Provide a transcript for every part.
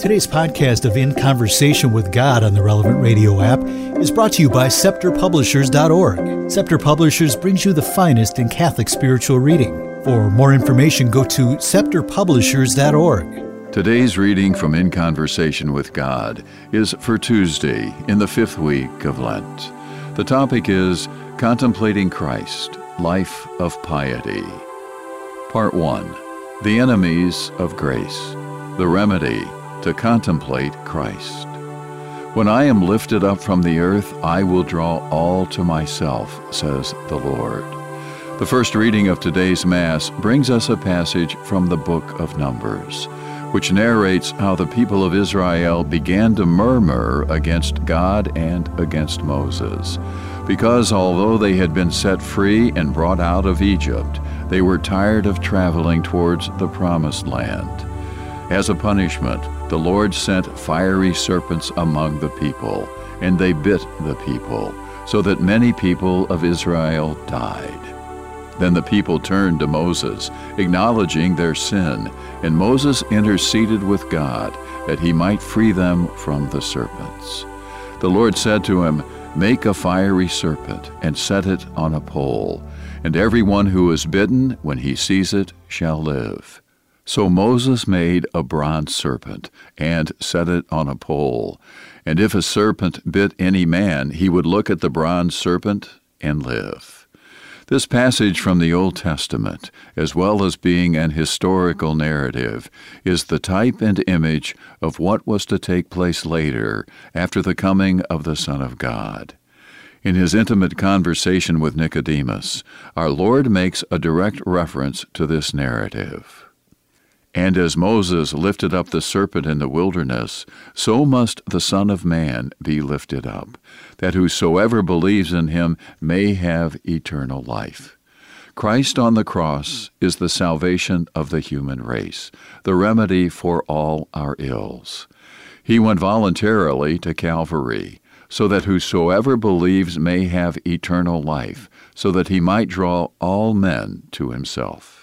Today's podcast of In Conversation with God on the Relevant Radio app is brought to you by ScepterPublishers.org. Scepter Publishers brings you the finest in Catholic spiritual reading. For more information, go to ScepterPublishers.org. Today's reading from In Conversation with God is for Tuesday in the 5th week of Lent. The topic is Contemplating Christ, Life of Piety. Part 1. The Enemies of Grace. The Remedy to Contemplate Christ. When I am lifted up from the earth, I will draw all to myself, says the Lord. The first reading of today's Mass brings us a passage from the book of Numbers, which narrates how the people of Israel began to murmur against God and against Moses, because although they had been set free and brought out of Egypt, they were tired of traveling towards the Promised Land. As a punishment, the Lord sent fiery serpents among the people, and they bit the people, so that many people of Israel died. Then the people turned to Moses, acknowledging their sin, and Moses interceded with God that he might free them from the serpents. The Lord said to him, "Make a fiery serpent and set it on a pole, and everyone who is bitten, when he sees it, shall live." So Moses made a bronze serpent and set it on a pole. And if a serpent bit any man, he would look at the bronze serpent and live. This passage from the Old Testament, as well as being an historical narrative, is the type and image of what was to take place later after the coming of the Son of God. In his intimate conversation with Nicodemus, our Lord makes a direct reference to this narrative. And as Moses lifted up the serpent in the wilderness, so must the Son of Man be lifted up, that whosoever believes in him may have eternal life. Christ on the cross is the salvation of the human race, the remedy for all our ills. He went voluntarily to Calvary, so that whosoever believes may have eternal life, so that he might draw all men to himself.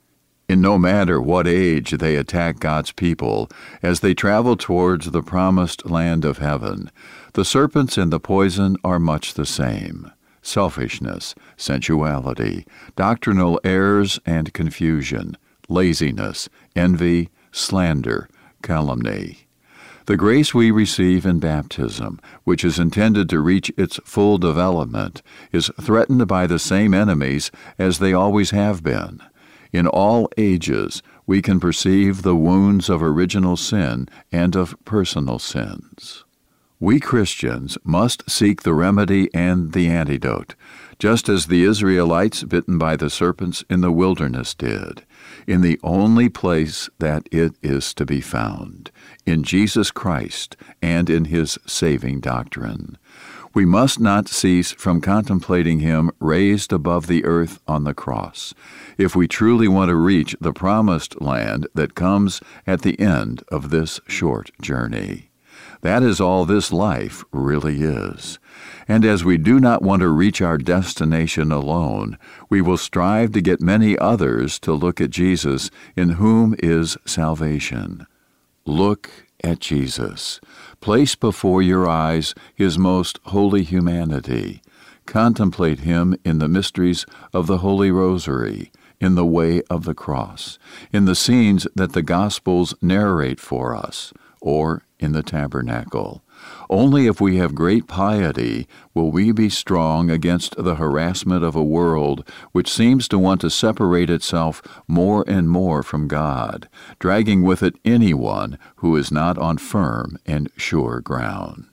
In no matter what age they attack God's people, as they travel towards the promised land of heaven, the serpents and the poison are much the same: selfishness, sensuality, doctrinal errors and confusion, laziness, envy, slander, calumny. The grace we receive in baptism, which is intended to reach its full development, is threatened by the same enemies as they always have been. In all ages, we can perceive the wounds of original sin and of personal sins. We Christians must seek the remedy and the antidote, just as the Israelites bitten by the serpents in the wilderness did, in the only place that it is to be found, in Jesus Christ and in his saving doctrine. We must not cease from contemplating him raised above the earth on the cross, if we truly want to reach the promised land that comes at the end of this short journey. That is all this life really is. And as we do not want to reach our destination alone, we will strive to get many others to look at Jesus, in whom is salvation. Look at Jesus. Place before your eyes his most holy humanity. Contemplate him in the mysteries of the Holy Rosary, in the way of the cross, in the scenes that the Gospels narrate for us, or in the tabernacle. Only if we have great piety will we be strong against the harassment of a world which seems to want to separate itself more and more from God, dragging with it anyone who is not on firm and sure ground.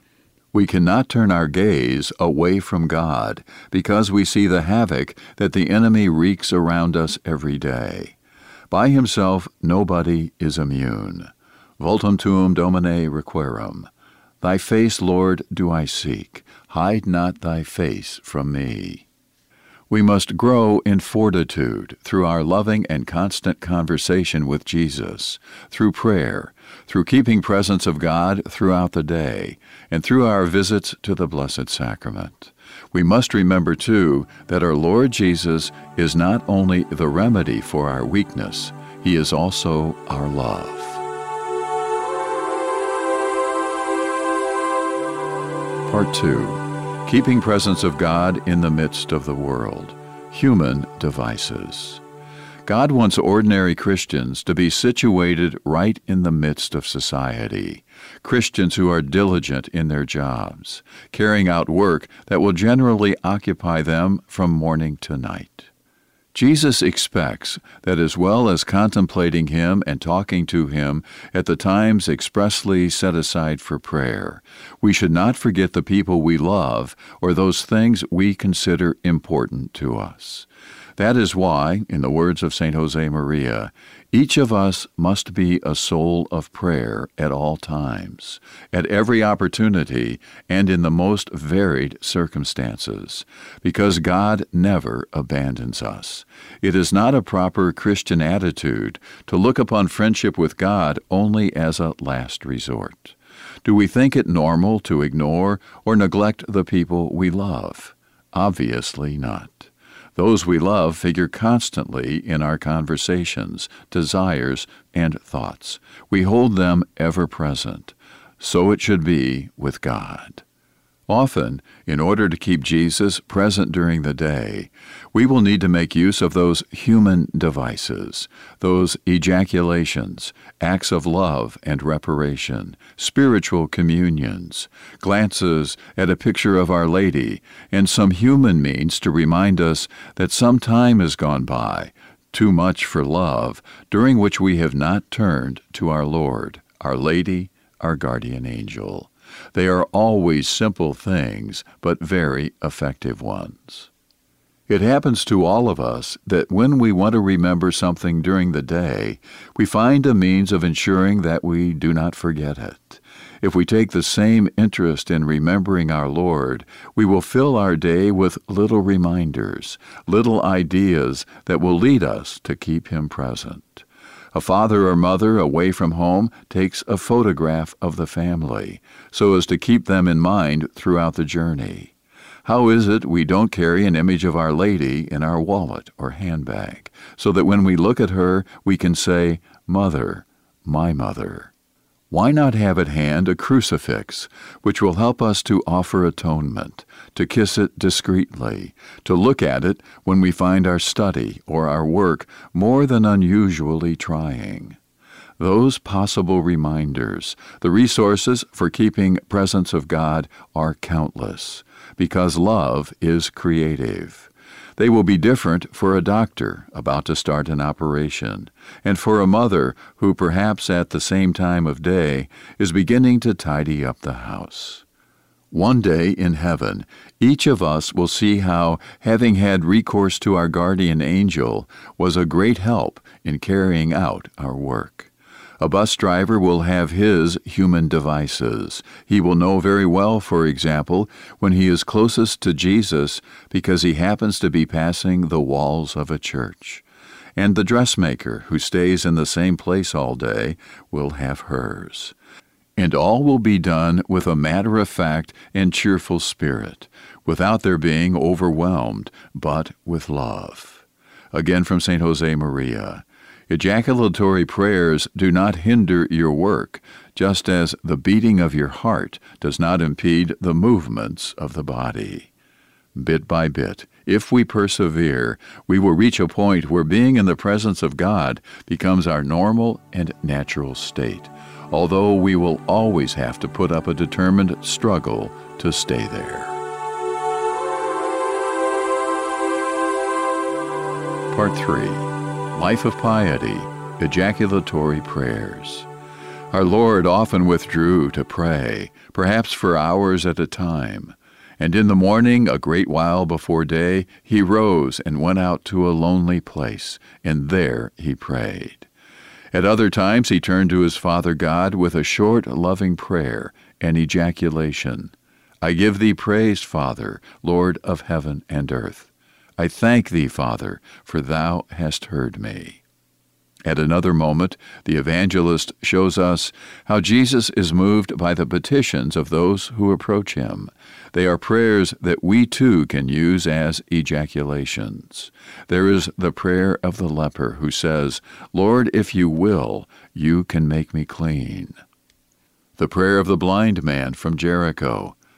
We cannot turn our gaze away from God because we see the havoc that the enemy wreaks around us every day. By himself, nobody is immune. Vultum tuum Domine requirum. Thy face, Lord, do I seek. Hide not thy face from me. We must grow in fortitude through our loving and constant conversation with Jesus, through prayer, through keeping presence of God throughout the day, and through our visits to the Blessed Sacrament. We must remember, too, that our Lord Jesus is not only the remedy for our weakness, he is also our love. Part 2. Keeping Presence of God in the Midst of the World. Human Devices. God wants ordinary Christians to be situated right in the midst of society. Christians who are diligent in their jobs, carrying out work that will generally occupy them from morning to night. Jesus expects that as well as contemplating Him and talking to Him at the times expressly set aside for prayer, we should not forget the people we love or those things we consider important to us. That is why, in the words of St. Josemaria, each of us must be a soul of prayer at all times, at every opportunity, and in the most varied circumstances, because God never abandons us. It is not a proper Christian attitude to look upon friendship with God only as a last resort. Do we think it normal to ignore or neglect the people we love? Obviously not. Those we love figure constantly in our conversations, desires, and thoughts. We hold them ever present. So it should be with God. Often, in order to keep Jesus present during the day, we will need to make use of those human devices, those ejaculations, acts of love and reparation, spiritual communions, glances at a picture of Our Lady, and some human means to remind us that some time has gone by, too much for love, during which we have not turned to our Lord, Our Lady, our guardian angel. They are always simple things, but very effective ones. It happens to all of us that when we want to remember something during the day, we find a means of ensuring that we do not forget it. If we take the same interest in remembering our Lord, we will fill our day with little reminders, little ideas that will lead us to keep Him present. A father or mother away from home takes a photograph of the family, so as to keep them in mind throughout the journey. How is it we don't carry an image of Our Lady in our wallet or handbag, so that when we look at her, we can say, "Mother, my mother"? Why not have at hand a crucifix, which will help us to offer atonement, to kiss it discreetly, to look at it when we find our study or our work more than unusually trying? Those possible reminders, the resources for keeping presence of God, are countless, because love is creative. They will be different for a doctor about to start an operation, and for a mother who perhaps at the same time of day is beginning to tidy up the house. One day in heaven, each of us will see how having had recourse to our guardian angel was a great help in carrying out our work. A bus driver will have his human devices. He will know very well, for example, when he is closest to Jesus because he happens to be passing the walls of a church. And the dressmaker, who stays in the same place all day, will have hers. And all will be done with a matter-of-fact and cheerful spirit, without their being overwhelmed, but with love. Again from St. Josemaria. Ejaculatory prayers do not hinder your work, just as the beating of your heart does not impede the movements of the body. Bit by bit, if we persevere, we will reach a point where being in the presence of God becomes our normal and natural state, although we will always have to put up a determined struggle to stay there. Part 3. Life of Piety, Ejaculatory Prayers. Our Lord often withdrew to pray, perhaps for hours at a time, and in the morning, a great while before day, He rose and went out to a lonely place, and there He prayed. At other times He turned to His Father God with a short, loving prayer, an ejaculation. I give Thee praise, Father, Lord of heaven and earth. I thank Thee, Father, for Thou hast heard me. At another moment, the evangelist shows us how Jesus is moved by the petitions of those who approach Him. They are prayers that we too can use as ejaculations. There is the prayer of the leper who says, Lord, if You will, You can make me clean. The prayer of the blind man from Jericho,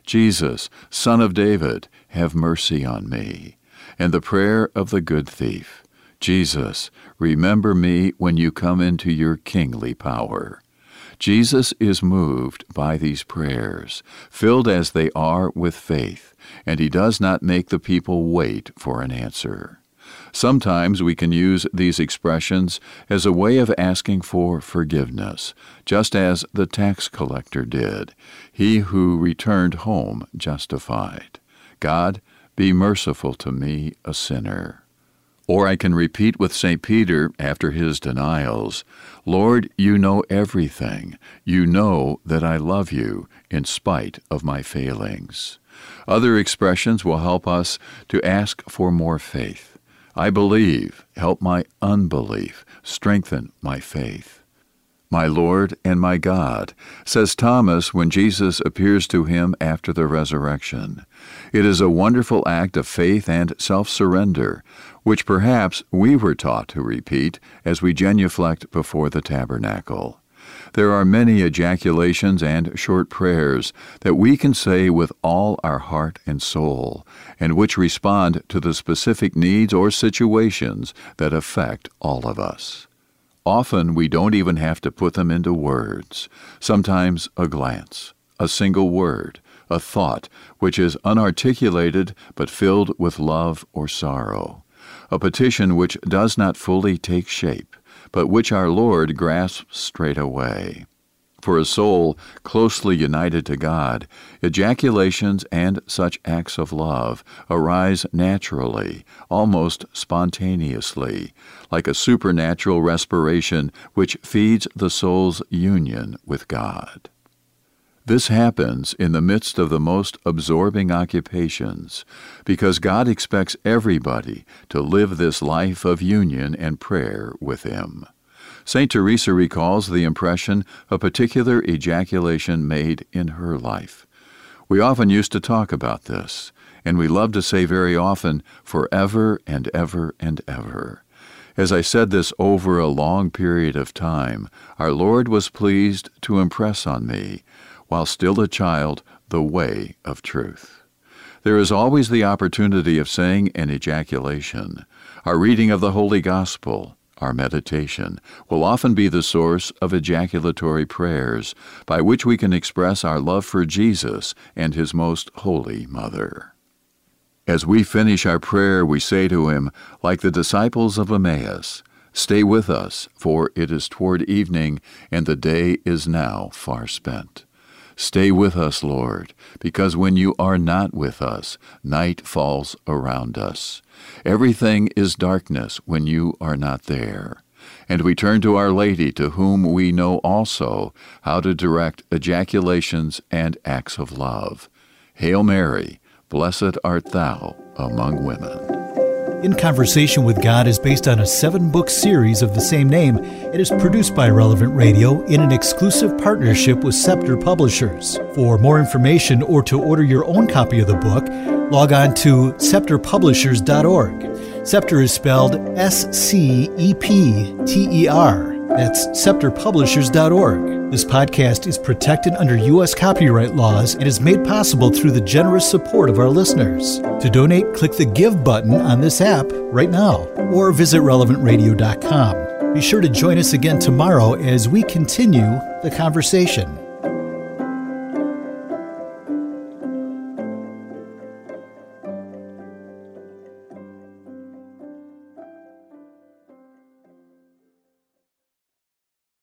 Jesus, Son of David, have mercy on me. And the prayer of the good thief, Jesus, remember me when you come into your kingly power. Jesus is moved by these prayers, filled as they are with faith, and he does not make the people wait for an answer. Sometimes we can use these expressions as a way of asking for forgiveness, just as the tax collector did, he who returned home justified. God, be merciful to me, a sinner. Or I can repeat with St. Peter after his denials, Lord, you know everything. You know that I love you in spite of my failings. Other expressions will help us to ask for more faith. I believe, help my unbelief, strengthen my faith. My Lord and my God, says Thomas when Jesus appears to him after the resurrection. It is a wonderful act of faith and self-surrender, which perhaps we were taught to repeat as we genuflect before the tabernacle. There are many ejaculations and short prayers that we can say with all our heart and soul, and which respond to the specific needs or situations that affect all of us. Often we don't even have to put them into words. Sometimes a glance, a single word, a thought which is unarticulated but filled with love or sorrow. A petition which does not fully take shape, but which our Lord grasps straight away. For a soul closely united to God, ejaculations and such acts of love arise naturally, almost spontaneously, like a supernatural respiration which feeds the soul's union with God. This happens in the midst of the most absorbing occupations, because God expects everybody to live this life of union and prayer with Him. St. Teresa recalls the impression a particular ejaculation made in her life. We often used to talk about this, and we love to say very often, forever and ever and ever. As I said this over a long period of time, our Lord was pleased to impress on me, while still a child, the way of truth. There is always the opportunity of saying an ejaculation. Our reading of the Holy Gospel, our meditation, will often be the source of ejaculatory prayers by which we can express our love for Jesus and His most holy Mother. As we finish our prayer, we say to Him, like the disciples of Emmaus, "Stay with us, for it is toward evening, and the day is now far spent." Stay with us, Lord, because when you are not with us, night falls around us. Everything is darkness when you are not there. And we turn to Our Lady, to whom we know also how to direct ejaculations and acts of love. Hail Mary, blessed art thou among women. In Conversation with God is based on a 7-book series of the same name. It is produced by Relevant Radio in an exclusive partnership with Scepter Publishers. For more information or to order your own copy of the book, log on to scepterpublishers.org. Scepter is spelled S-C-E-P-T-E-R. That's scepterpublishers.org. This podcast is protected under U.S. copyright laws and is made possible through the generous support of our listeners. To donate, click the Give button on this app right now or visit relevantradio.com. Be sure to join us again tomorrow as we continue the conversation.